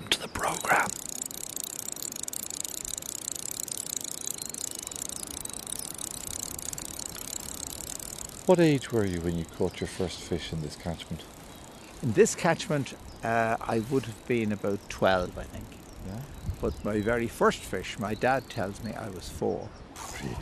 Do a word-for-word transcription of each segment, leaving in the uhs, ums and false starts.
Welcome to the programme. What age were you when you caught your first fish in this catchment? In this catchment, uh, I would have been about twelve, I think. Yeah. But my very first fish, my dad tells me I was four. Really?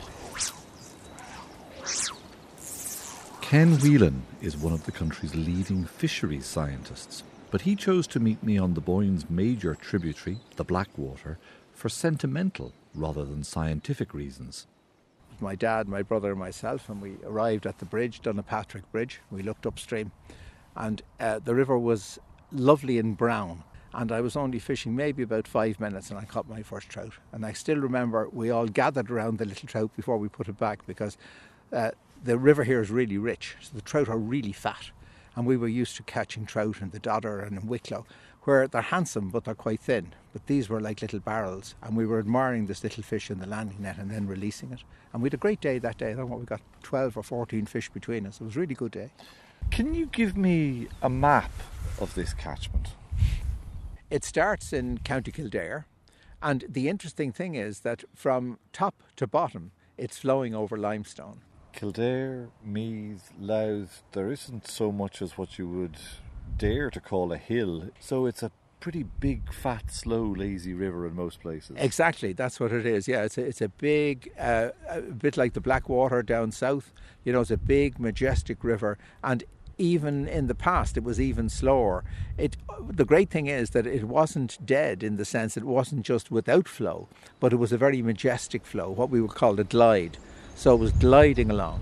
Ken Whelan is one of the country's leading fisheries scientists, but he chose to meet me on the Boyne's major tributary, the Blackwater, for sentimental rather than scientific reasons. My dad, my brother and myself, and we arrived at the bridge, Donapatrick Bridge. We looked upstream and uh, the river was lovely and brown, and I was only fishing maybe about five minutes and I caught my first trout. And I still remember we all gathered around the little trout before we put it back, because uh, the river here is really rich, so the trout are really fat. And we were used to catching trout in the Dodder and in Wicklow, where they're handsome but they're quite thin. But these were like little barrels, and we were admiring this little fish in the landing net and then releasing it. And we had a great day that day. I don't know what, we got twelve or fourteen fish between us. It was a really good day. Can you give me a map of this catchment? It starts in County Kildare, and the interesting thing is that from top to bottom, it's flowing over limestone. Kildare, Meath, Louth, there isn't so much as what you would dare to call a hill. So it's a pretty big, fat, slow, lazy river in most places. Exactly, that's what it is. Yeah, it's a, it's a big, uh, a bit like the Blackwater down south. You know, it's a big, majestic river, and even in the past it was even slower. It, the great thing is that it wasn't dead in the sense it wasn't just without flow, but it was a very majestic flow, what we would call a glide. So it was gliding along.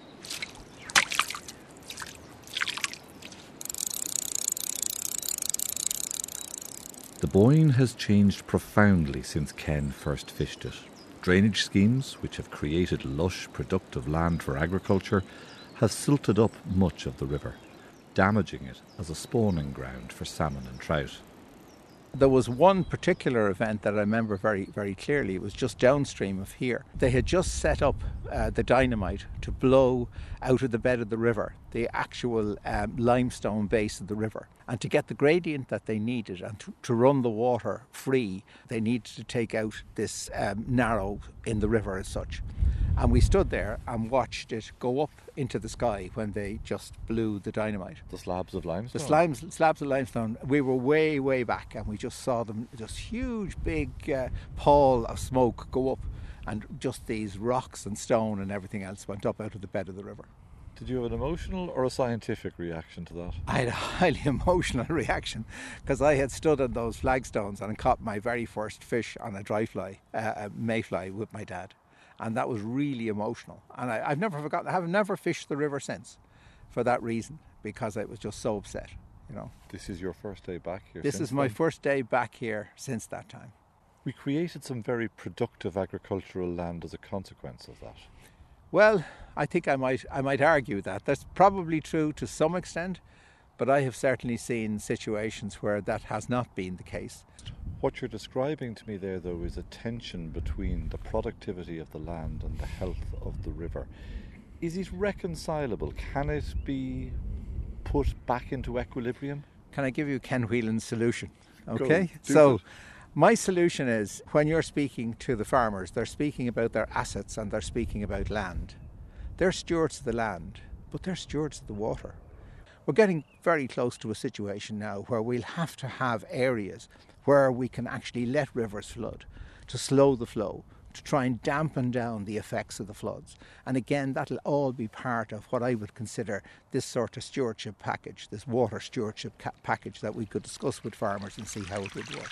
The Boyne has changed profoundly since Ken first fished it. Drainage schemes, which have created lush, productive land for agriculture, have silted up much of the river, damaging it as a spawning ground for salmon and trout. There was one particular event that I remember very, very clearly. It was just downstream of here. They had just set up uh, the dynamite to blow out of the bed of the river, the actual um, limestone base of the river. And to get the gradient that they needed and to, to run the water free, they needed to take out this um, narrow in the river as such. And we stood there and watched it go up into the sky when they just blew the dynamite. The slabs of limestone? The slabs, slabs of limestone. We were way, way back, and we just saw them, this huge, big uh, pall of smoke go up, and just these rocks and stone and everything else went up out of the bed of the river. Did you have an emotional or a scientific reaction to that? I had a highly emotional reaction, because I had stood on those flagstones and caught my very first fish on a dry fly, uh, a mayfly, with my dad. And that was really emotional. And I, I've never forgotten, I have never fished the river since for that reason, because I was just so upset, you know. This is your first day back here? This is my then? first day back here since that time. We created some very productive agricultural land as a consequence of that. Well, I think I might I might argue that. That's probably true to some extent, but I have certainly seen situations where that has not been the case. What you're describing to me there, though, is a tension between the productivity of the land and the health of the river. Is it reconcilable? Can it be put back into equilibrium? Can I give you Ken Whelan's solution? Okay, Go, so it. My solution is, when you're speaking to the farmers, they're speaking about their assets and they're speaking about land. They're stewards of the land, but they're stewards of the water. We're getting very close to a situation now where we'll have to have areas where we can actually let rivers flood, to slow the flow, to try and dampen down the effects of the floods. And again, that'll all be part of what I would consider this sort of stewardship package, this water stewardship ca- package that we could discuss with farmers and see how it would work.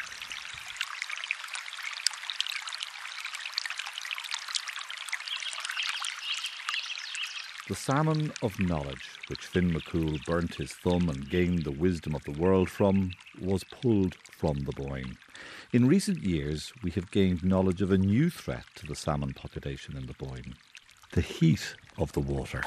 The salmon of knowledge, which Finn McCool burnt his thumb and gained the wisdom of the world from, was pulled from the Boyne. In recent years, we have gained knowledge of a new threat to the salmon population in the Boyne: the heat of the water.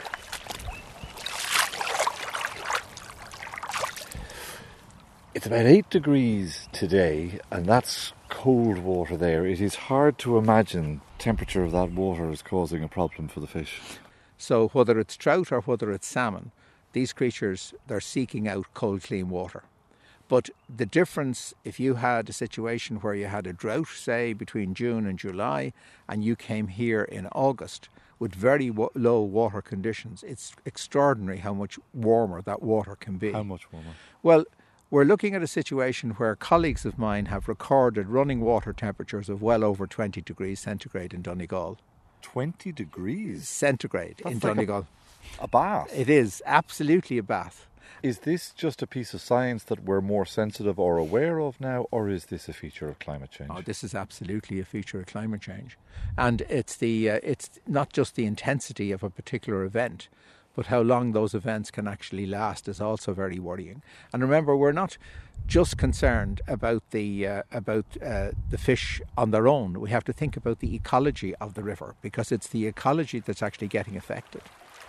It's about eight degrees today, and that's cold water there. It is hard to imagine the temperature of that water is causing a problem for the fish. So whether it's trout or whether it's salmon, these creatures, they're seeking out cold, clean water. But the difference, if you had a situation where you had a drought, say, between June and July, and you came here in August with very w- low water conditions, it's extraordinary how much warmer that water can be. How much warmer? Well, we're looking at a situation where colleagues of mine have recorded running water temperatures of well over twenty degrees centigrade in Donegal. twenty degrees? Centigrade That's in like Donegal. A, a bath? It is absolutely a bath. Is this just a piece of science that we're more sensitive or aware of now, or is this a feature of climate change? Oh, this is absolutely a feature of climate change. And it's the uh, it's not just the intensity of a particular event, but how long those events can actually last is also very worrying. And remember, we're not just concerned about the uh, about uh, the fish on their own. We have to think about the ecology of the river, because it's the ecology that's actually getting affected.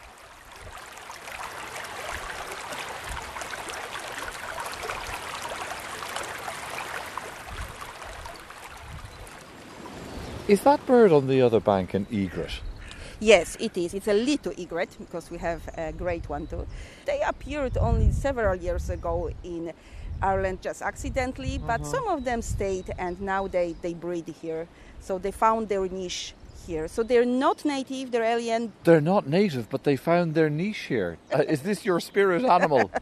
Is that bird on the other bank an egret? Yes, it is. It's a little egret, because we have a great one too. They appeared only several years ago in Ireland just accidentally, but Uh-huh. some of them stayed and now they, they breed here. So they found their niche here. So they're not native, they're alien. They're not native, but they found their niche here. Uh, is this your spirit animal?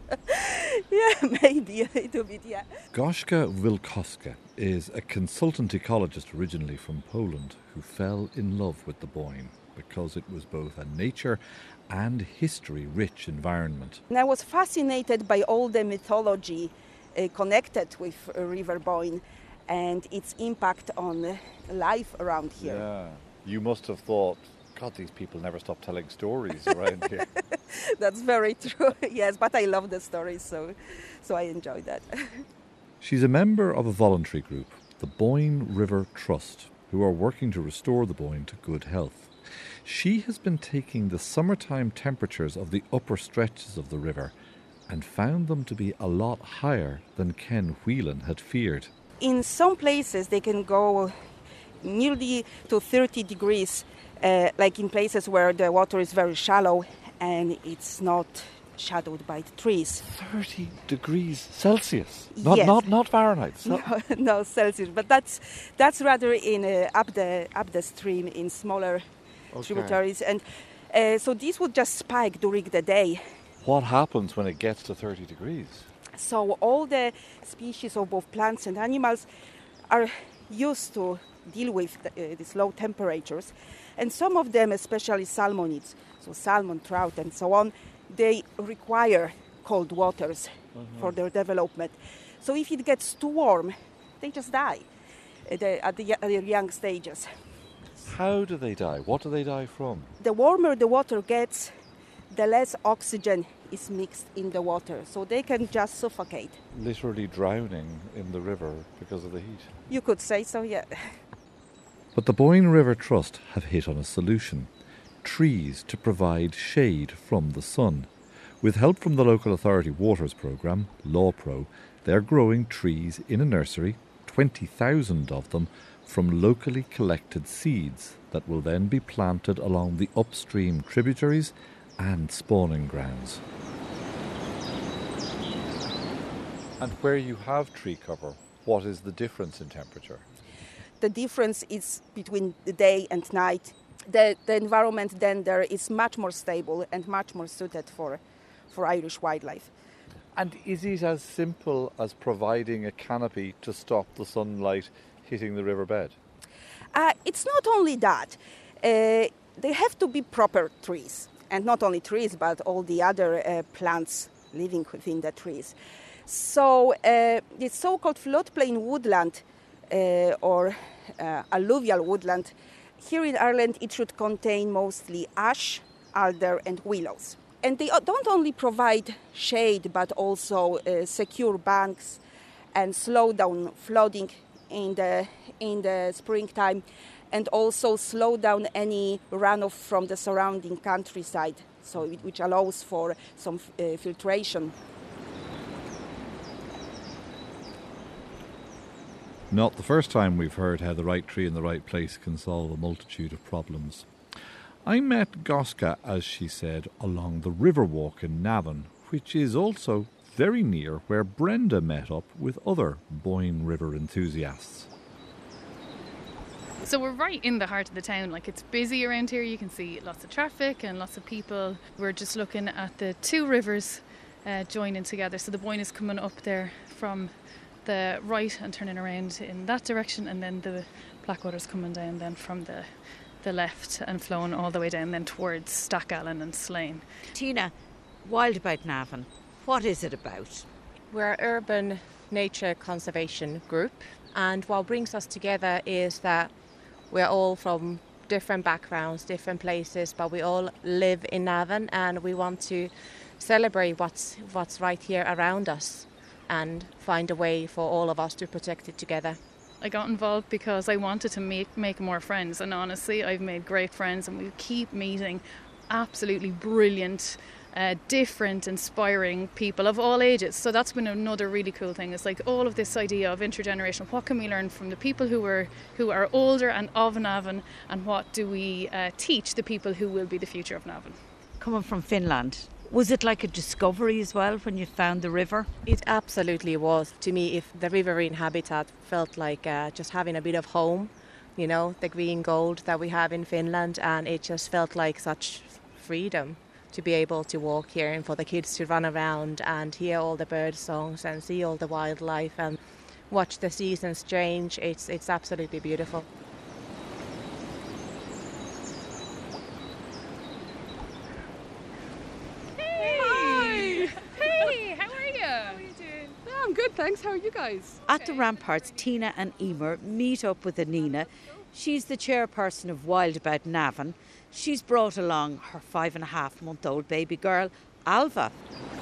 Yeah, maybe a little bit, yeah. Gośka Wilkowska is a consultant ecologist originally from Poland who fell in love with the Boyne because it was both a nature and history-rich environment. And I was fascinated by all the mythology uh, connected with uh, River Boyne and its impact on uh, life around here. Yeah. You must have thought, God, these people never stop telling stories around here. That's very true, yes, but I love the stories, so, so I enjoy that. She's a member of a voluntary group, the Boyne River Trust, who are working to restore the Boyne to good health. She has been taking the summertime temperatures of the upper stretches of the river and found them to be a lot higher than Ken Whelan had feared. In some places they can go nearly to thirty degrees, uh, like in places where the water is very shallow and it's not shadowed by the trees. thirty degrees Celsius? Not Yes. not, not Fahrenheit? So- No, no Celsius, but that's that's rather in uh, up the up the stream in smaller Okay. tributaries, and uh, so these would just spike during the day. What happens when it gets to thirty degrees? So all the species of both plants and animals are used to deal with the, uh, these low temperatures, and some of them, especially salmonids, so salmon, trout, and so on, they require cold waters Mm-hmm. for their development. So if it gets too warm, they just die at the, at the, at the young stages. How do they die? What do they die from? The warmer the water gets, the less oxygen is mixed in the water, so they can just suffocate. Literally drowning in the river because of the heat. You could say so, yeah. But the Boyne River Trust have hit on a solution: trees to provide shade from the sun. With help from the local authority waters programme, LawPro, they're growing trees in a nursery, twenty thousand of them, from locally collected seeds that will then be planted along the upstream tributaries and spawning grounds. And where you have tree cover, what is the difference in temperature? The difference is between the day and night. The, the environment then there is much more stable and much more suited for, for Irish wildlife. And is it as simple as providing a canopy to stop the sunlight hitting the riverbed? Uh, it's not only that. Uh, they have to be proper trees. And not only trees, but all the other uh, plants living within the trees. So uh, the so-called floodplain woodland uh, or uh, alluvial woodland, here in Ireland it should contain mostly ash, alder and willows. And they don't only provide shade, but also uh, secure banks and slow down flooding in the, in the springtime, and also slow down any runoff from the surrounding countryside, so it, which allows for some uh, filtration. Not the first time we've heard how the right tree in the right place can solve a multitude of problems. I met Gośka, as she said, along the Riverwalk in Navan, which is also very near where Brenda met up with other Boyne River enthusiasts. So we're right in the heart of the town. Like, it's busy around here. You can see lots of traffic and lots of people. We're just looking at the two rivers uh, joining together. So the Boyne is coming up there from the right and turning around in that direction, and then the Blackwater's coming down then from the the left and flowing all the way down then towards Stackallen and Slane. Tina, Wild About Navan, what is it about? We're an urban nature conservation group, and what brings us together is that we're all from different backgrounds, different places, but we all live in Navan, and we want to celebrate what's what's right here around us and find a way for all of us to protect it together. I got involved because I wanted to make make more friends, and honestly I've made great friends, and we keep meeting absolutely brilliant, uh, different, inspiring people of all ages. So that's been another really cool thing. It's like all of this idea of intergenerational. What can we learn from the people who are who are older and of Navan, and what do we uh, teach the people who will be the future of Navan? Coming from Finland, was it like a discovery as well when you found the river? It absolutely was. To me, if the riverine habitat felt like uh, just having a bit of home, you know, the green gold that we have in Finland, and it just felt like such freedom to be able to walk here and for the kids to run around and hear all the bird songs and see all the wildlife and watch the seasons change. It's, it's absolutely beautiful. I'm good, thanks. How are you guys? At the ramparts, Tina and Emer meet up with Anina. She's the chairperson of Wild About Navan. She's brought along her five and a half month old baby girl, Alva.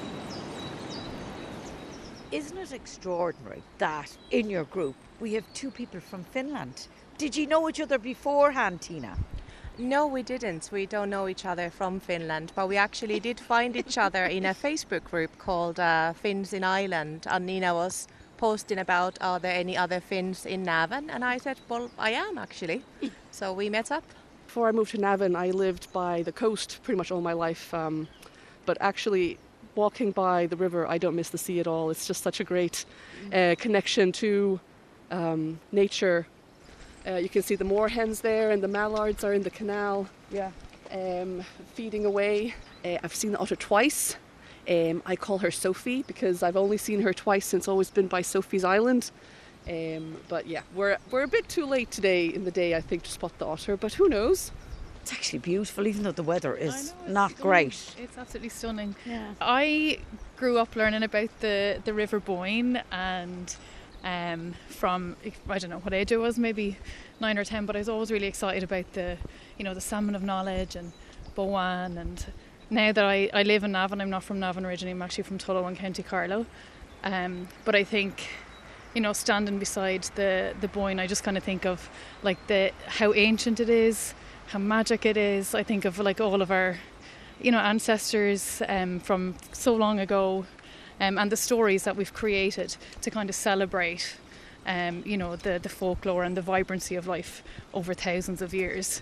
Isn't it extraordinary that in your group we have two people from Finland? Did you know each other beforehand, Tina? No, we didn't. We don't know each other from Finland, but we actually did find each other in a Facebook group called uh, Finns in Ireland. And Nina was posting about, are there any other Finns in Navan? And I said, well, I am actually. So we met up. Before I moved to Navan, I lived by the coast pretty much all my life. Um, but actually, walking by the river, I don't miss the sea at all. It's just such a great uh, connection to um, nature. Uh, you can see the moorhens there, and the mallards are in the canal, yeah, um, feeding away. Uh, I've seen the otter twice. Um, I call her Sophie because I've only seen her twice since always been by Sophie's Island. Um, but yeah, we're we're a bit too late today in the day, I think, to spot the otter. But who knows? It's actually beautiful, even though the weather is know, not stunning. great. It's absolutely stunning. Yeah. I grew up learning about the the River Boyne, and um, from I don't know what age I was, maybe nine or ten. But I was always really excited about the, you know, the salmon of knowledge and Bowan. And now that I, I live in Navan, I'm not from Navan originally. I'm actually from Tullow in County Carlow. Um, but I think, you know, standing beside the the Boyne, I just kind of think of like the how ancient it is, how magic it is. I think of like all of our, you know, ancestors um, from so long ago, um, and the stories that we've created to kind of celebrate, um, you know, the, the folklore and the vibrancy of life over thousands of years.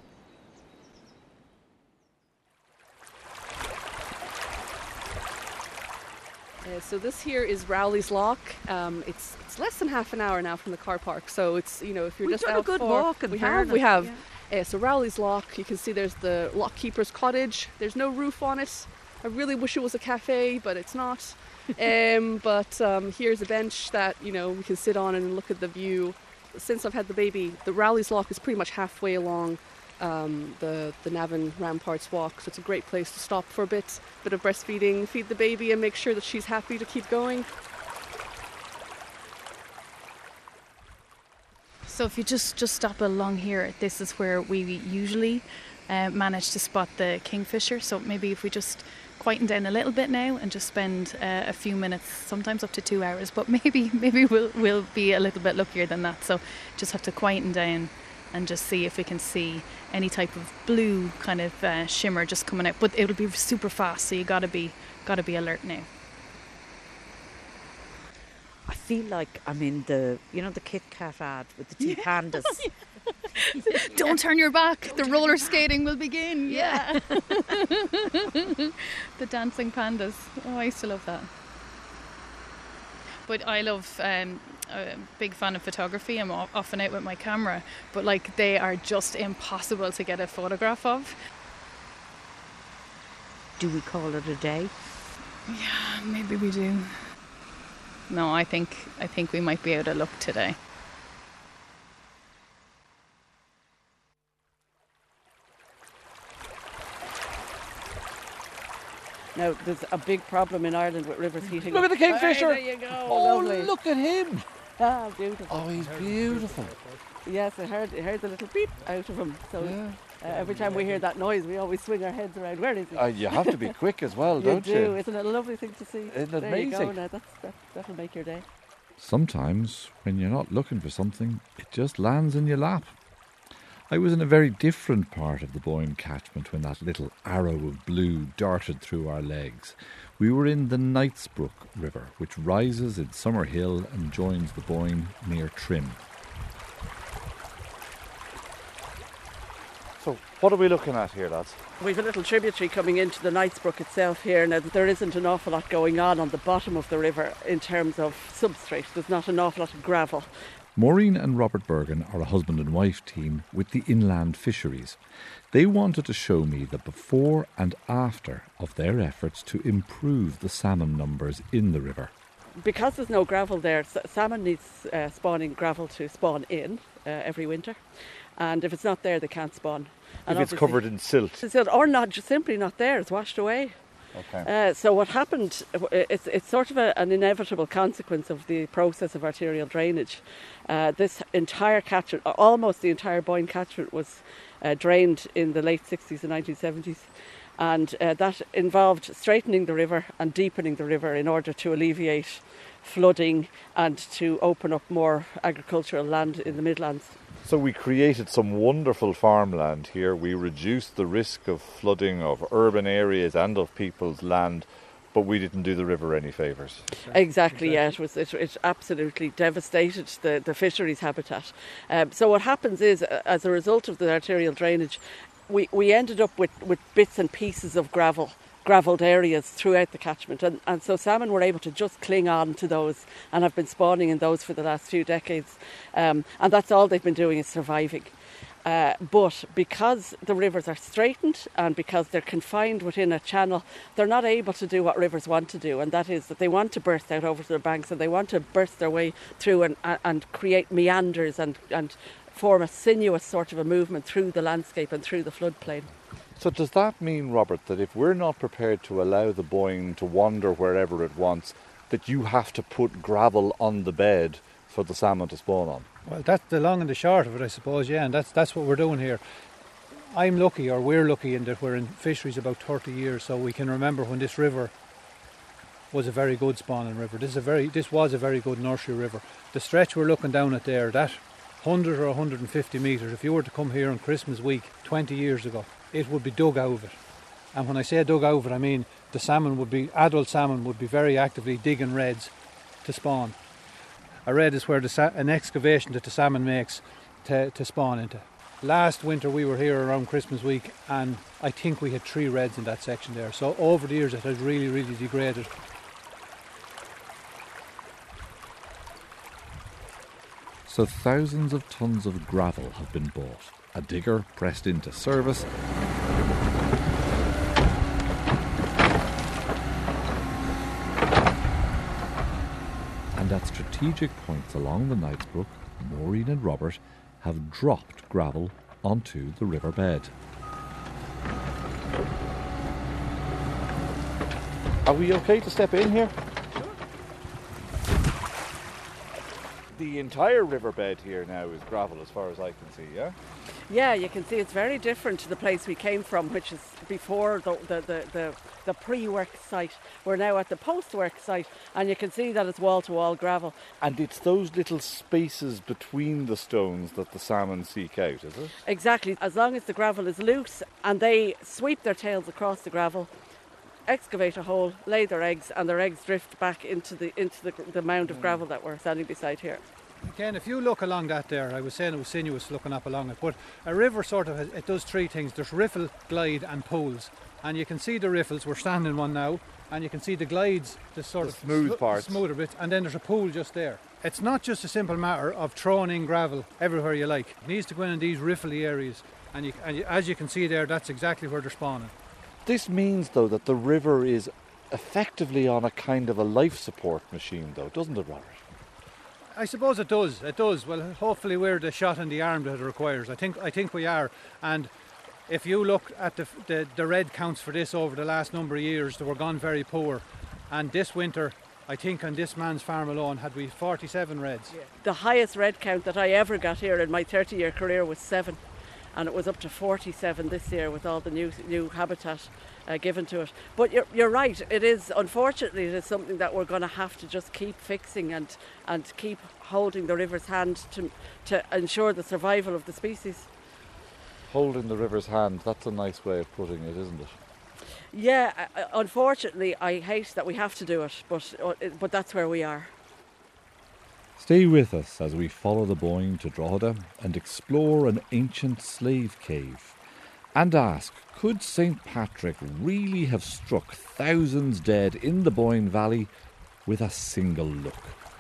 Uh, so this here is Rowley's Lock. Um, it's it's less than half an hour now from the car park. So it's, you know, if you're We've just done a out good for, walk in we have fairness, we have. yeah. Uh, so Rowley's Lock, you can see there's the lock keeper's cottage. There's no roof on it. I really wish it was a cafe, but it's not. um, but um, here's a bench that, you know, we can sit on and look at the view. Since I've had the baby, the Rowley's Lock is pretty much halfway along um, the the Navan Ramparts walk. So it's a great place to stop for a bit, bit of breastfeeding, feed the baby, and make sure that she's happy to keep going. So if you just, just stop along here, this is where we usually uh, manage to spot the kingfisher. So maybe if we just quieten down a little bit now and just spend uh, a few minutes, sometimes up to two hours, but maybe maybe we'll we'll be a little bit luckier than that. So just have to quieten down and just see if we can see any type of blue kind of uh, shimmer just coming out. But it'll be super fast, so you gotta be gotta be alert now. I feel like I'm in the, you know, the Kit Kat ad with the two yeah. pandas. Don't turn your back, the roller skating will begin. Yeah. The dancing pandas. Oh, I used to love that. but I love, um, a big fan of photography. I'm often out with my camera, but like they are just impossible to get a photograph of. Do we call it a day? Yeah, maybe we do. No, I think I think we might be out of luck today. Now, there's a big problem in Ireland with rivers heating Look up. at the kingfisher! Hey, there you go. Oh, Lovely. look at him! Ah, beautiful. Oh, he's beautiful. Yes, I heard, I heard the little beep out of him. So Yeah. uh, every time we hear that noise, we always swing our heads around. Where is he? Uh, you have to be quick as well, you don't do. you? Isn't it a lovely thing to see? Isn't it there you go. amazing? Now, that's, that, that'll make your day. Sometimes, when you're not looking for something, it just lands in your lap. I was in a very different part of the Boyne catchment when that little arrow of blue darted through our legs. We were in the Knightsbrook River, which rises in Summerhill and joins the Boyne near Trim. So, what are we looking at here, lads? We've a little tributary coming into the Knightsbrook itself here. Now, there isn't an awful lot going on on the bottom of the river in terms of substrate. There's not an awful lot of gravel. Maureen and Robert Bergen are a husband and wife team with the Inland Fisheries. They wanted to show me the before and after of their efforts to improve the salmon numbers in the river. Because there's no gravel there, salmon needs uh, spawning gravel to spawn in uh, every winter. And if it's not there, they can't spawn. And if it's covered in silt. Or not, just simply not there, it's washed away. Okay. Uh, so what happened, it's, it's sort of a, an inevitable consequence of the process of arterial drainage. Uh, this entire catchment, almost the entire Boyne catchment was uh, drained in the late sixties and nineteen seventies. And uh, that involved straightening the river and deepening the river in order to alleviate flooding and to open up more agricultural land in the Midlands. So we created some wonderful farmland here. We reduced the risk of flooding of urban areas and of people's land, but we didn't do the river any favours. Exactly, yeah. It was it, it absolutely devastated the, the fisheries habitat. Um, so what happens is, uh, as a result of the arterial drainage, we, we ended up with, with bits and pieces of gravel. gravelled areas throughout the catchment, and, and so salmon were able to just cling on to those and have been spawning in those for the last few decades, um, and that's all they've been doing is surviving. Uh, but because the rivers are straightened and because they're confined within a channel, they're not able to do what rivers want to do, and that is that they want to burst out over their banks and they want to burst their way through and, and create meanders and, and form a sinuous sort of a movement through the landscape and through the floodplain. So does that mean, Robert, that if we're not prepared to allow the Boyne to wander wherever it wants, that you have to put gravel on the bed for the salmon to spawn on? Well, that's the long and the short of it, I suppose, yeah, and that's that's what we're doing here. I'm lucky, or we're lucky, in that we're in fisheries about thirty years, so we can remember when this river was a very good spawning river. This is a very, this was a very good nursery river. The stretch we're looking down at there, that one hundred or one hundred fifty metres, if you were to come here on Christmas week twenty years ago, it would be dug out of it. And when I say dug out of it, I mean the salmon would be, adult salmon would be very actively digging redds to spawn. A red is where the sa- an excavation that the salmon makes to, to spawn into. Last winter we were here around Christmas week and I think we had three redds in that section there. So over the years it has really, really degraded. So thousands of tons of gravel have been bought, a digger pressed into service, and at strategic points along the Knightsbrook, Maureen and Robert have dropped gravel onto the riverbed. Are we okay to step in here? The entire riverbed here now is gravel as far as I can see, yeah? Yeah, you can see it's very different to the place we came from, which is before the the, the, the, the pre-work site. We're now at the post-work site, and you can see that it's wall-to-wall gravel. And it's those little spaces between the stones that the salmon seek out, is it? Exactly. As long as the gravel is loose and they sweep their tails across the gravel, excavate a hole, lay their eggs, and their eggs drift back into the into the, the mound of gravel that we're standing beside here. Again, if you look along that there, I was saying it was sinuous looking up along it, but a river sort of has, it does three things. There's riffle, glide and pools. and you can see the riffles. We're standing one now, and you can see the glides, the sort The of smooth sm- parts. smoother bit, and then there's a pool just there. It's not just a simple matter of throwing in gravel everywhere you like. It needs to go in, in these riffly areas, and, you, and you, as you can see there, that's exactly where they're spawning. This means, though, that the river is effectively on a kind of a life support machine, though, doesn't it, Robert? I suppose it does. It does. Well, hopefully we're the shot in the arm that it requires. I think. I think we are. And if you look at the, the the red counts for this over the last number of years, they were gone very poor. And this winter, I think on this man's farm alone, had we forty-seven reds. Yeah. The highest red count that I ever got here in my thirty-year career was seven, and it was up to forty-seven this year with all the new new habitat uh, given to it. But you're, you're right, it is, unfortunately, it is something that we're going to have to just keep fixing and, and keep holding the river's hand to, to ensure the survival of the species. Holding the river's hand, that's a nice way of putting it, isn't it? Yeah, uh, unfortunately, I hate that we have to do it, but uh, but that's where we are. Stay with us as we follow the Boyne to Drogheda and explore an ancient slave cave and ask, could Saint Patrick really have struck thousands dead in the Boyne Valley with a single look?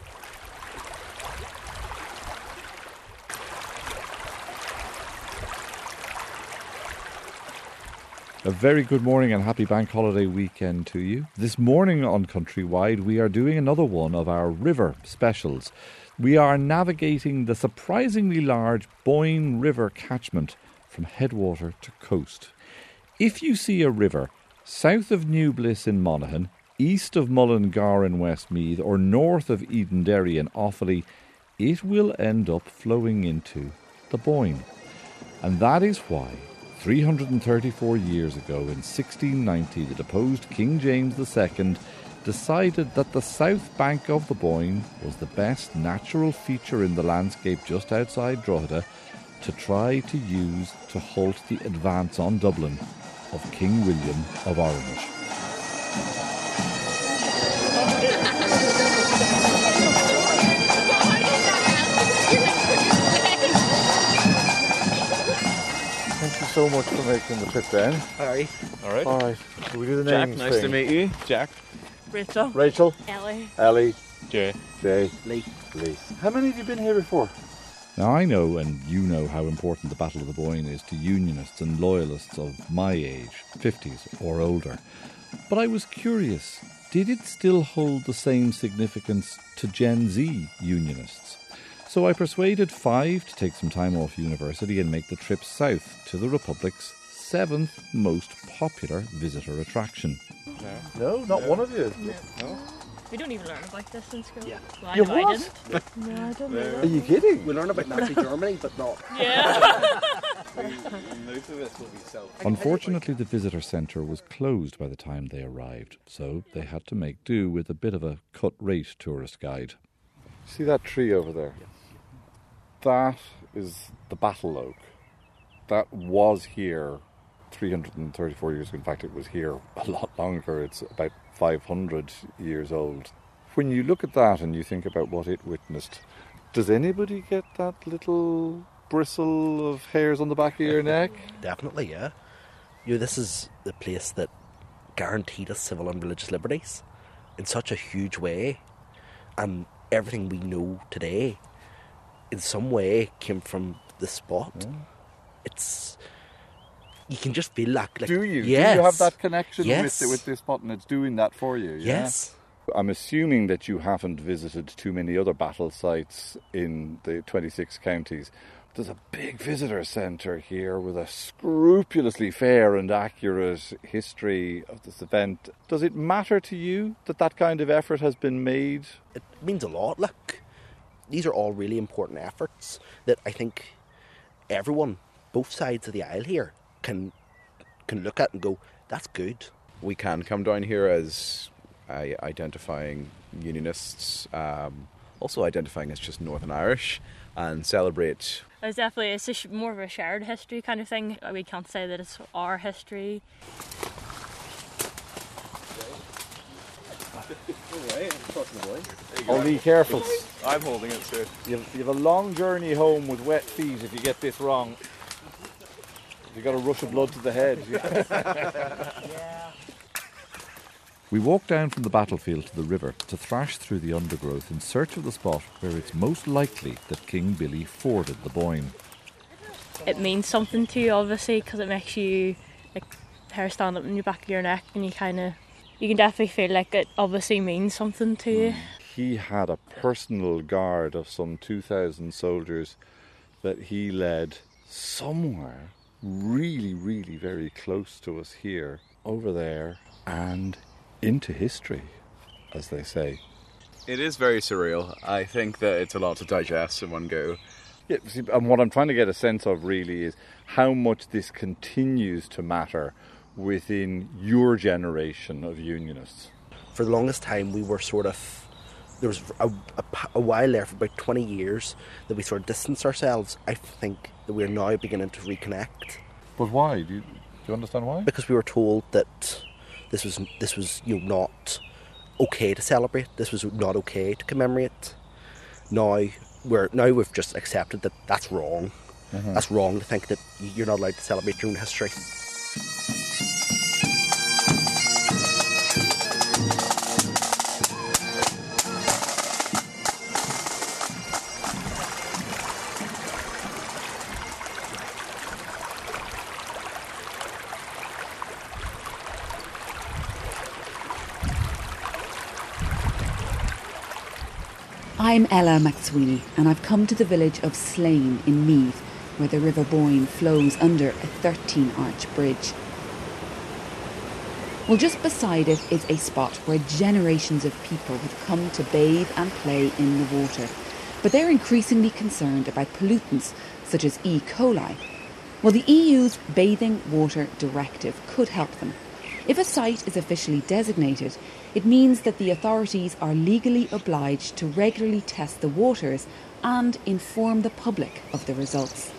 A very good morning and happy bank holiday weekend to you. This morning on Countrywide we are doing another one of our river specials. We are navigating the surprisingly large Boyne River catchment from headwater to coast. If you see a river south of New Bliss in Monaghan, east of Mullingar in Westmeath or north of Edenderry in Offaly, it will end up flowing into the Boyne. And that is why three hundred thirty-four years ago, in sixteen ninety, the deposed King James the Second decided that the south bank of the Boyne was the best natural feature in the landscape just outside Drogheda to try to use to halt the advance on Dublin of King William of Orange. Thank you so much for making the trip, Ben. How are you? All right. All right. Shall we do the Jack, names nice thing? to meet you. Jack. Rachel. Rachel. Ellie. Ellie. Jay. Jay. Lee. Lee. How many have you been here before? Now I know, and you know, how important the Battle of the Boyne is to Unionists and Loyalists of my age, fifties or older. But I was curious, did it still hold the same significance to Gen Z Unionists? So I persuaded five to take some time off university and make the trip south to the Republic's seventh most popular visitor attraction. No, not one of you. No. no. We don't even learn about this in school. Yeah. Well, I You know I what? didn't. No, I don't know. Are you kidding? We learn about Nazi Germany, but not. Yeah. Most of this will be self. Unfortunately, the visitor centre was closed by the time they arrived, so they had to make do with a bit of a cut-rate tourist guide. See that tree over there? Yes. That is the Battle Oak. That was here three hundred thirty-four years ago. In fact, it was here a lot longer. It's about five hundred years old. When you look at that and you think about what it witnessed, does anybody get that little bristle of hairs on the back of your neck? Definitely, yeah. You know, this is the place that guaranteed us civil and religious liberties in such a huge way, and everything we know today in some way came from this spot. Yeah. It's, you can just feel like, like Do you? yes. Do you have that connection Yes. with, with this spot and it's doing that for you? Yeah? Yes. I'm assuming that you haven't visited too many other battle sites in the twenty-six counties. There's a big visitor centre here with a scrupulously fair and accurate history of this event. Does it matter to you that that kind of effort has been made? It means a lot. Look, these are all really important efforts that I think everyone, both sides of the aisle here, can can look at and go, that's good. We can come down here as uh, identifying Unionists, um, also identifying as just Northern Irish, and celebrate. It's definitely it's a sh- more of a shared history kind of thing. We can't say that it's our history. Oh, be careful. I'm holding it, sir. You've, you've a long journey home with wet feet if you get this wrong. You got a rush of blood to the head. Yeah. We walk down from the battlefield to the river to thrash through the undergrowth in search of the spot where it's most likely that King Billy forded the Boyne. It means something to you, obviously, because it makes you, like, hair stand up in the back of your neck, and you kind of, you can definitely feel like it obviously means something to you. He had a personal guard of some two thousand soldiers that he led somewhere really, really very close to us here, over there, and into history, as they say. It is very surreal. I think that it's a lot to digest in one go. Yeah, see, and what I'm trying to get a sense of really is how much this continues to matter within your generation of unionists. For the longest time, we were sort of, there was a, a, a while there for about twenty years that we sort of distanced ourselves. I think that we're now beginning to reconnect. But why? Do you, do you understand why? Because we were told that this was this was you know, not okay to celebrate. This was not okay to commemorate. Now we're now we've just accepted that that's wrong. Mm-hmm. That's wrong to think that you're not allowed to celebrate your own history. I'm Ella McSweeney, and I've come to the village of Slane in Meath, where the River Boyne flows under a thirteen-arch bridge. Well, just beside it is a spot where generations of people have come to bathe and play in the water, but they're increasingly concerned about pollutants such as E. coli. Well, the E U's Bathing Water Directive could help them. If a site is officially designated, it means that the authorities are legally obliged to regularly test the waters and inform the public of the results.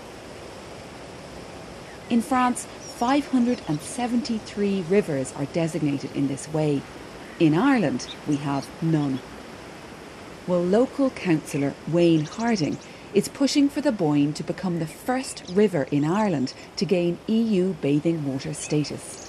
In France, five hundred seventy-three rivers are designated in this way. In Ireland, we have none. Well, local councillor Wayne Harding is pushing for the Boyne to become the first river in Ireland to gain E U bathing water status.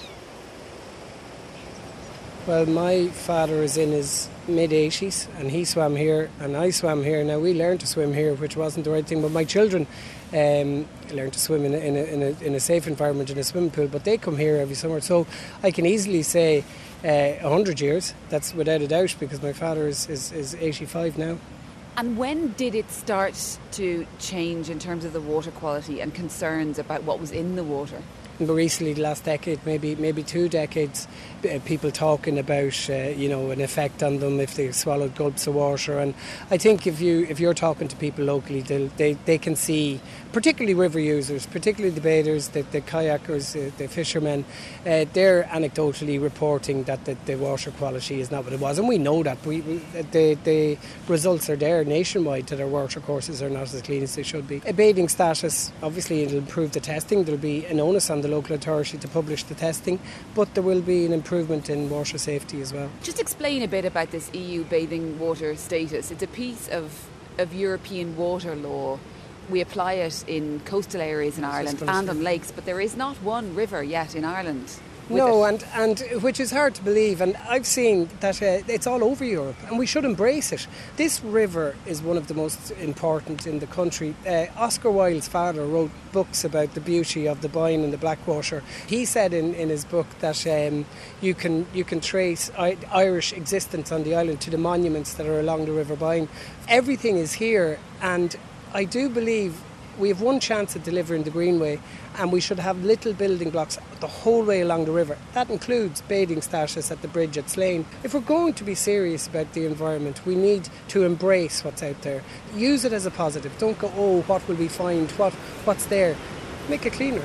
Well, my father is in his mid-eighties and he swam here and I swam here. Now, we learned to swim here, which wasn't the right thing, but my children um, learned to swim in a, in, a, in, a, in a safe environment in a swimming pool, but they come here every summer. So I can easily say uh, one hundred years, that's without a doubt, because my father is, is, is eighty-five now. And when did it start to change in terms of the water quality and concerns about what was in the water? But recently, the last decade, maybe maybe two decades, uh, people talking about uh, you know an effect on them if they swallowed gulps of water. And I think if you if you're talking to people locally, they they they can see, particularly river users, particularly the bathers, the, the kayakers, uh, the fishermen, uh, they're anecdotally reporting that the, the water quality is not what it was, and we know that. We, we the the results are there nationwide that our water courses are not as clean as they should be. A bathing status, obviously, it'll improve the testing. There'll be an onus on the local authority to publish the testing, but there will be an improvement in water safety as well. Just explain a bit about this E U bathing water status. It's a piece of, of European water law. We apply it in coastal areas in Ireland and on lakes, but there is not one river yet in Ireland. No, and, and which is hard to believe, and I've seen that uh, it's all over Europe, and we should embrace it. This river is one of the most important in the country. Uh, Oscar Wilde's father wrote books about the beauty of the Boyne and the Blackwater. He said in, in his book that um, you can you can trace I- Irish existence on the island to the monuments that are along the River Boyne. Everything is here, and I do believe we have one chance at delivering the Greenway, and we should have little building blocks the whole way along the river. That includes bathing status at the bridge at Slane. If we're going to be serious about the environment, we need to embrace what's out there. Use it as a positive. Don't go, oh, what will we find? What What's there? Make it cleaner.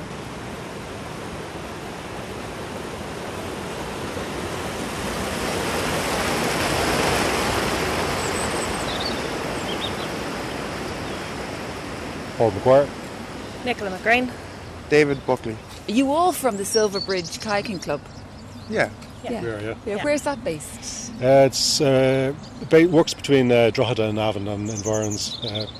Paul McGuire. Nicola McGrain. David Buckley. Are you all from the Silver Bridge Kayaking Club? Yeah. Yeah. We are, yeah. yeah. Where's that based? Uh, it's uh, ba- works between uh, Drogheda and Navan and environs. Uh,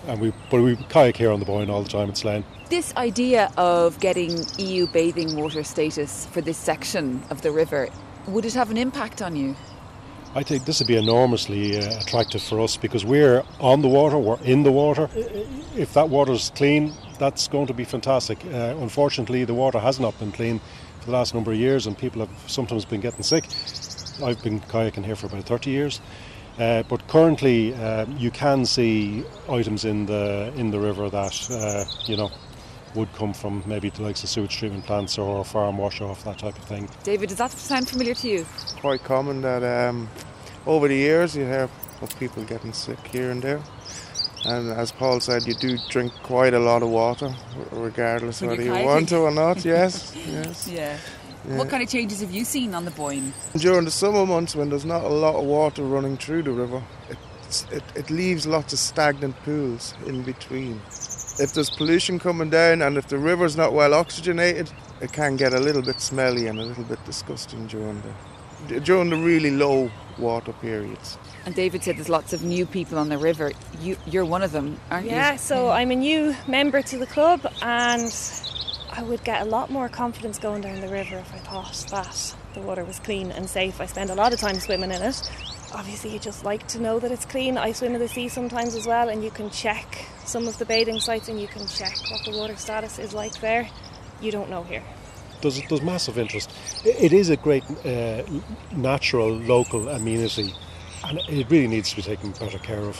and we but we kayak here on the Boyne all the time in Slane. This idea of getting E U bathing water status for this section of the river, would it have an impact on you? I think this would be enormously uh, attractive for us because we're on the water, we're in the water. If that water's clean, that's going to be fantastic. Uh, unfortunately, the water has not been clean for the last number of years and people have sometimes been getting sick. I've been kayaking here for about thirty years. Uh, but currently uh, you can see items in the in the river that, uh, you know, would come from maybe the likes of sewage treatment plants or farm wash-off, that type of thing. David, does that sound familiar to you? Quite common that um, over the years you hear of people getting sick here and there. And as Paul said, you do drink quite a lot of water, regardless When whether you're you want to or not. Yes, yes. Yeah. Yeah. What kind of changes have you seen on the Boyne? During the summer months when there's not a lot of water running through the river, it, it, it leaves lots of stagnant pools in between. If there's pollution coming down and if the river's not well oxygenated, it can get a little bit smelly and a little bit disgusting during the during the really low water periods. And David said there's lots of new people on the river. You, you're one of them, aren't you? Yeah, so I'm a new member to the club and I would get a lot more confidence going down the river if I thought that the water was clean and safe. I spend a lot of time swimming in it. Obviously you just like to know that it's clean. I swim in the sea sometimes as well and you can check some of the bathing sites and you can check what the water status is like there. You don't know here. There's, there's massive interest. It is a great uh, natural local amenity and it really needs to be taken better care of.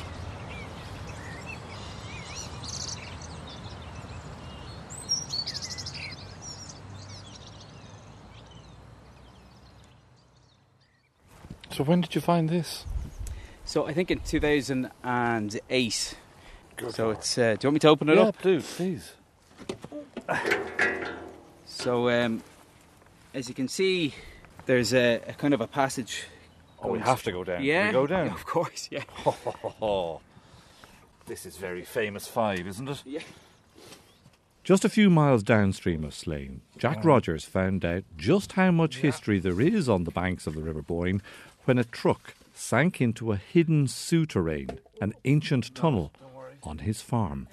So when did you find this? So I think in two thousand eight. Good so it's. Uh, do you want me to open it yeah, up? Yeah, please. So um, as you can see, there's a, a kind of a passage. Oh, we have to go down. Yeah, we go down. Yeah, of course. Yeah. Ho, ho, ho, ho. This is very famous five, isn't it? Yeah. Just a few miles downstream of Slane, Jack Oh. Rogers found out just how much history there is on the banks of the River Boyne when a truck sank into a hidden souterrain, an ancient tunnel, on his farm.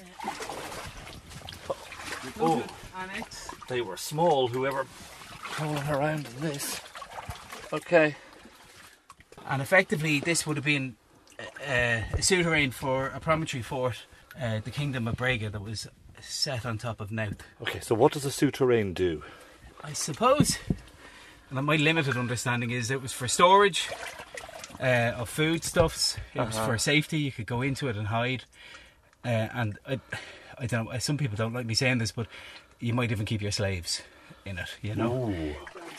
Oh, they were small, whoever crawling around in this. Okay. And effectively, this would have been uh, a souterrain for a promontory fort, uh, the Kingdom of Brega, that was set on top of Knowth. Okay, so what does a souterrain do? I suppose, and my limited understanding is it was for storage uh, of foodstuffs. It was Uh-huh. for safety. You could go into it and hide. Uh, and I, I don't know. Some people don't like me saying this, but you might even keep your slaves in it. You know. Ooh.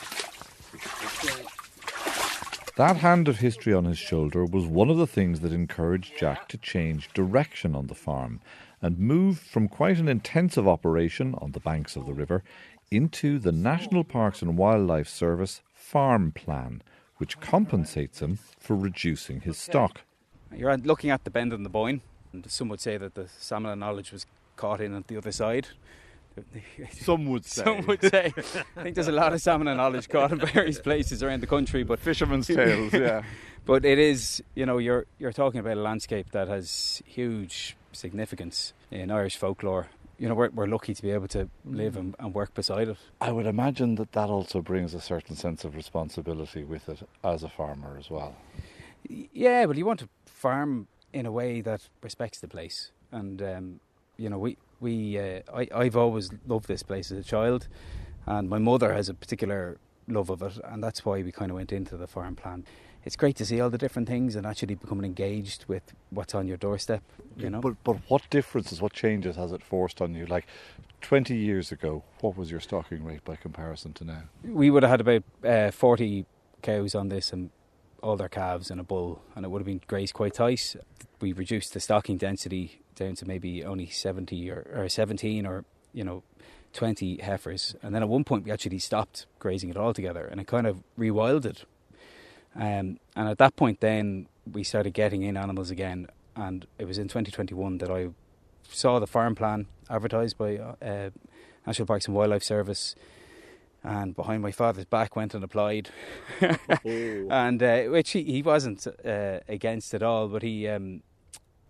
That hand of history on his shoulder was one of the things that encouraged Jack to change direction on the farm and move from quite an intensive operation on the banks of the river into the National Parks and Wildlife Service Farm Plan, which compensates him for reducing his stock. You're looking at the bend in the Boyne, and some would say that the salmon of knowledge was caught in at the other side. Some would say. Some would say. I think there's a lot of salmon of knowledge caught in various places around the country, but fishermen's tales, yeah. But it is, you know, you're you're talking about a landscape that has huge significance in Irish folklore. You know, we're we're lucky to be able to live and, and work beside it. I would imagine that that also brings a certain sense of responsibility with it as a farmer as well. Yeah, but you want to farm in a way that respects the place, and um, you know, we we uh, I I've always loved this place as a child, and my mother has a particular love of it, and that's why we kind of went into the farm plan. It's great to see all the different things and actually becoming engaged with what's on your doorstep, you know. But but what differences, what changes has it forced on you? Like twenty years ago, what was your stocking rate by comparison to now? We would have had about uh, forty cows on this and all their calves and a bull, and it would have been grazed quite tight. We reduced the stocking density down to maybe only seventy or, or seventeen or, you know, twenty heifers. And then at one point we actually stopped grazing it altogether, and it kind of rewilded. Um, and at that point then we started getting in animals again, and it was in twenty twenty-one that I saw the farm plan advertised by uh, National Parks and Wildlife Service, and behind my father's back went and applied. and uh, which he, he wasn't uh, against at all, but he um,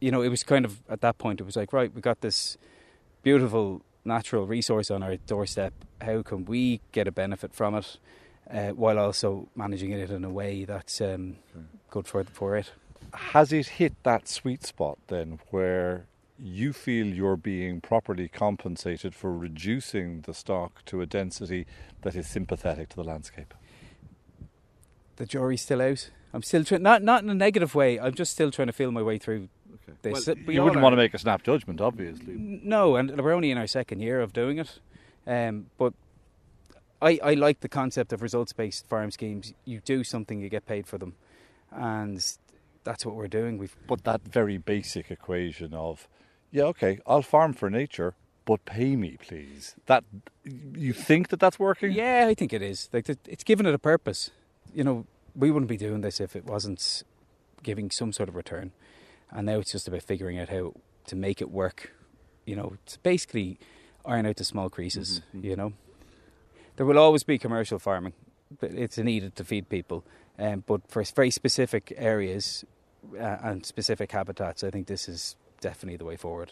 you know, it was kind of, at that point, it was like, right, we got this beautiful natural resource on our doorstep. How can we get a benefit from it uh, while also managing it in a way that's um, good for for it? Has it hit that sweet spot then where you feel you're being properly compensated for reducing the stock to a density that is sympathetic to the landscape? The jury's still out. I'm still trying, not not in a negative way. I'm just still trying to feel my way through okay. this. Well, We you all wouldn't are. want to make a snap judgment, obviously. No, and we're only in our second year of doing it. Um, but I, I like the concept of results-based farm schemes. You do something, you get paid for them, and that's what we're doing. We've But that very basic equation of, yeah, okay, I'll farm for nature, but pay me, please. That you think that that's working? Yeah, I think it is. Like the, it's given it a purpose. You know, we wouldn't be doing this if it wasn't giving some sort of return. And now it's just about figuring out how to make it work. You know, to basically iron out the small creases. Mm-hmm. You know, there will always be commercial farming. It's needed to feed people, um, but for very specific areas uh, and specific habitats, I think this is definitely the way forward.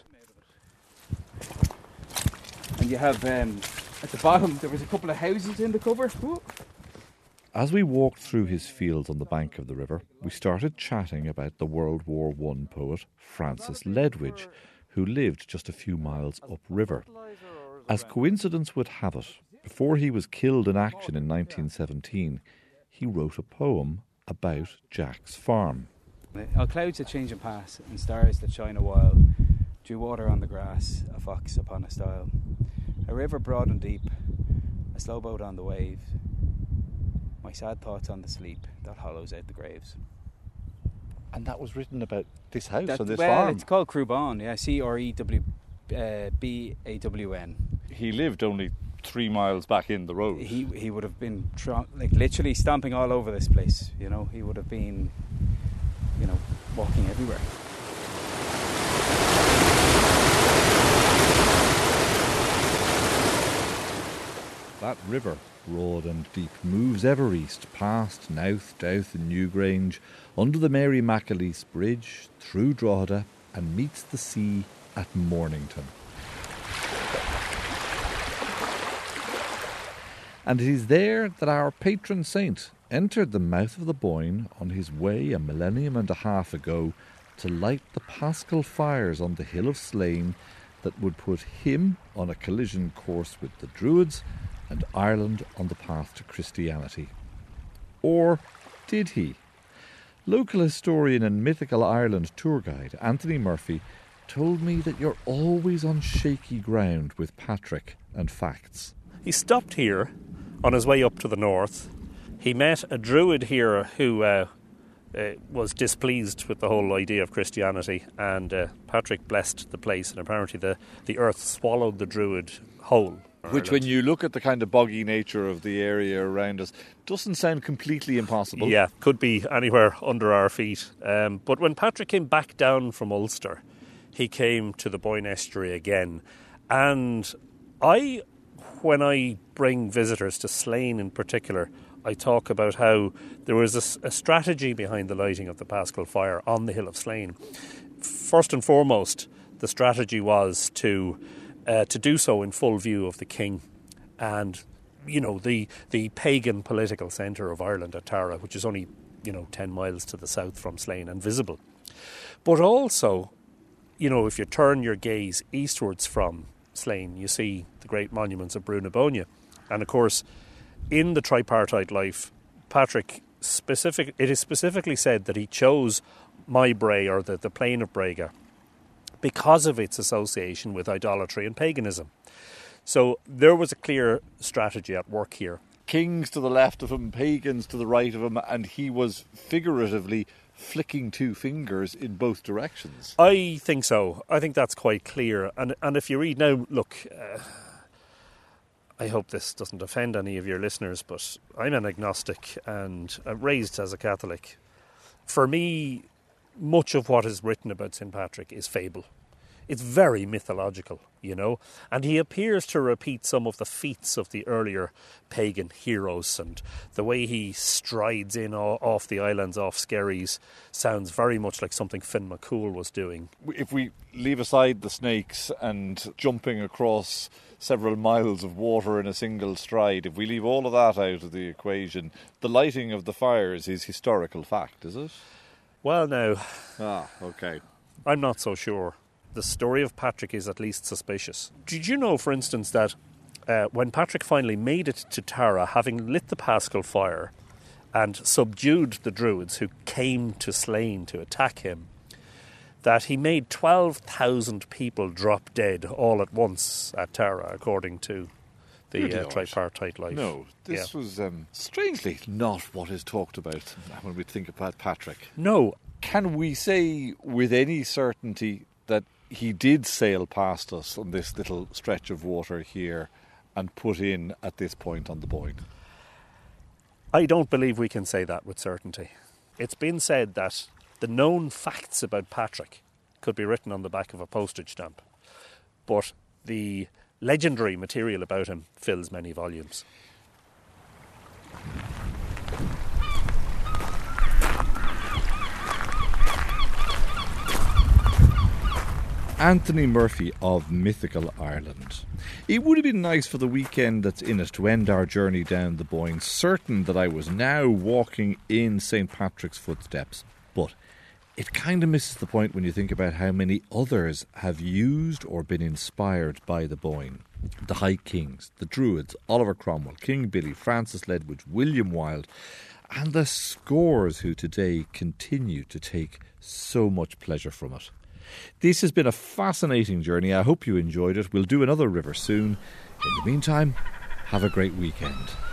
And you have um, at the bottom there was a couple of houses in the cover. Ooh. As we walked through his fields on the bank of the river, we started chatting about the World War One poet Francis Ledwidge, who lived just a few miles upriver. As coincidence would have it, before he was killed in action in nineteen seventeen, he wrote a poem about Jack's farm. Oh, clouds that change and pass, and stars that shine a while, dew water on the grass, a fox upon a stile, a river broad and deep, a slow boat on the wave, my sad thoughts on the sleep that hollows out the graves. And that was written about this house That, and this well, farm. it's called Crewbawn, yeah, C R E W B A W N. He lived only three miles back in the road. He he would have been tr- like literally stomping all over this place. You know, he would have been, you know, walking everywhere. That river, broad and deep, moves ever east, past Nouth, Douth and Newgrange, under the Mary McAleese Bridge, through Drogheda, and meets the sea at Mornington. And it is there that our patron saint entered the mouth of the Boyne on his way a millennium and a half ago to light the Paschal fires on the hill of Slane that would put him on a collision course with the Druids and Ireland on the path to Christianity. Or did he? Local historian and Mythical Ireland tour guide Anthony Murphy told me that you're always on shaky ground with Patrick and facts. He stopped here on his way up to the north. He met a druid here who uh, uh, was displeased with the whole idea of Christianity, and uh, Patrick blessed the place, and apparently the, the earth swallowed the druid whole. Which, when you look at the kind of boggy nature of the area around us, doesn't sound completely impossible. Yeah, could be anywhere under our feet. Um, but when Patrick came back down from Ulster, he came to the Boyne Estuary again. And I, when I bring visitors to Slane in particular, I talk about how there was a, a strategy behind the lighting of the Paschal fire on the hill of Slane. First and foremost, the strategy was to uh, to do so in full view of the king and, you know, the the pagan political centre of Ireland at Tara, which is only, you know, ten miles to the south from Slane and visible. But also, you know, if you turn your gaze eastwards from Slane, you see the great monuments of Brú na Bóinne. And of course, in the tripartite life, Patrick specific it is specifically said that he chose my Bray, or the, the plain of Brega, because of its association with idolatry and paganism. So there was a clear strategy at work here. Kings to the left of him, pagans to the right of him, and he was figuratively flicking two fingers in both directions. I think so. I think that's quite clear. And and if you read now, look, uh, I hope this doesn't offend any of your listeners, but I'm an agnostic and uh, raised as a Catholic. For me, much of what is written about Saint Patrick is fable. it's very mythological, you know, and he appears to repeat some of the feats of the earlier pagan heroes, and the way he strides in off the islands, off Skerries, sounds very much like something Finn McCool was doing. If we leave aside the snakes and jumping across several miles of water in a single stride, if we leave all of that out of the equation, the lighting of the fires is historical fact, is it? Well, no. Ah, okay. I'm not so sure. The story of Patrick is at least suspicious. Did you know, for instance, that uh, when Patrick finally made it to Tara, having lit the Paschal fire and subdued the Druids who came to Slane to attack him, that he made twelve thousand people drop dead all at once at Tara, according to the uh, tripartite life. No, this yeah. was um, strangely not what is talked about when we think about Patrick. No. Can we say with any certainty that he did sail past us on this little stretch of water here and put in at this point on the Boyne? I don't believe we can say that with certainty. It's been said that the known facts about Patrick could be written on the back of a postage stamp, but the legendary material about him fills many volumes. Anthony Murphy of Mythical Ireland. It would have been nice for the weekend that's in it to end our journey down the Boyne, certain that I was now walking in Saint Patrick's footsteps. But it kind of misses the point when you think about how many others have used or been inspired by the Boyne. The High Kings, the Druids, Oliver Cromwell, King Billy, Francis Ledwidge, William Wilde, and the scores who today continue to take so much pleasure from it. This has been a fascinating journey. I hope you enjoyed it. We'll do another river soon. In the meantime, have a great weekend.